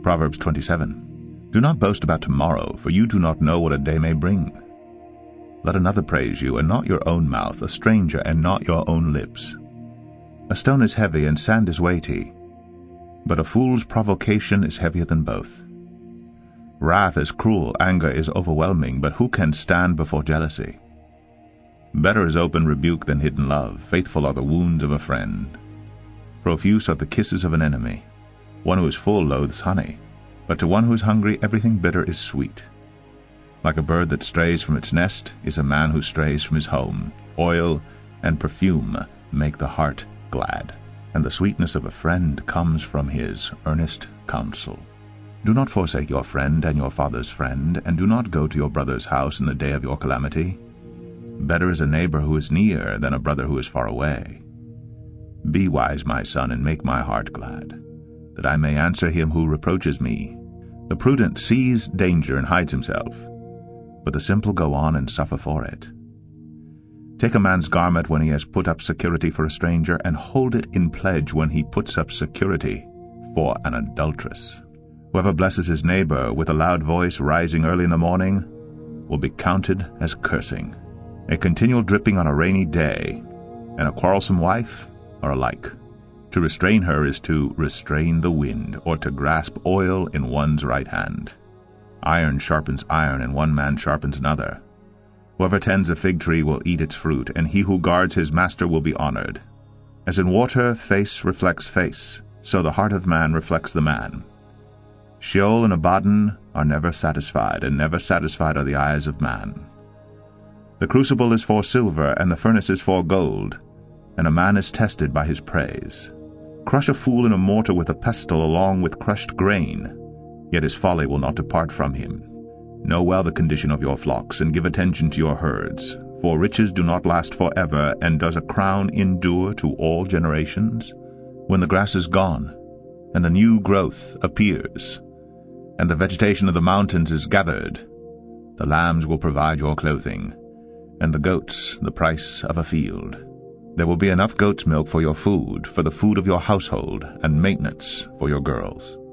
Proverbs 27. Do not boast about tomorrow, for you do not know what a day may bring. Let another praise you, and not your own mouth, a stranger, and not your own lips. A stone is heavy, and sand is weighty, but a fool's provocation is heavier than both. Wrath is cruel, anger is overwhelming, but who can stand before jealousy? Better is open rebuke than hidden love. Faithful are the wounds of a friend. Profuse are the kisses of an enemy. One who is full loathes honey, but to one who is hungry everything bitter is sweet. Like a bird that strays from its nest is a man who strays from his home. Oil and perfume make the heart glad, and the sweetness of a friend comes from his earnest counsel. Do not forsake your friend and your father's friend, and do not go to your brother's house in the day of your calamity. Better is a neighbor who is near than a brother who is far away. Be wise, my son, and make my heart glad, that I may answer him who reproaches me. The prudent sees danger and hides himself, but the simple go on and suffer for it. Take a man's garment when he has put up security for a stranger, and hold it in pledge when he puts up security for an adulteress. Whoever blesses his neighbor with a loud voice rising early in the morning will be counted as cursing. A continual dripping on a rainy day and a quarrelsome wife are alike. To restrain her is to restrain the wind, or to grasp oil in one's right hand. Iron sharpens iron, and one man sharpens another. Whoever tends a fig tree will eat its fruit, and he who guards his master will be honored. As in water face reflects face, so the heart of man reflects the man. Sheol and Abaddon are never satisfied, and never satisfied are the eyes of man. The crucible is for silver, and the furnace is for gold, and a man is tested by his praise. Crush a fool in a mortar with a pestle along with crushed grain, yet his folly will not depart from him. Know well the condition of your flocks, and give attention to your herds, for riches do not last forever, and does a crown endure to all generations? When the grass is gone, and the new growth appears, and the vegetation of the mountains is gathered, the lambs will provide your clothing, and the goats the price of a field. There will be enough goat's milk for your food, for the food of your household, and maintenance for your girls.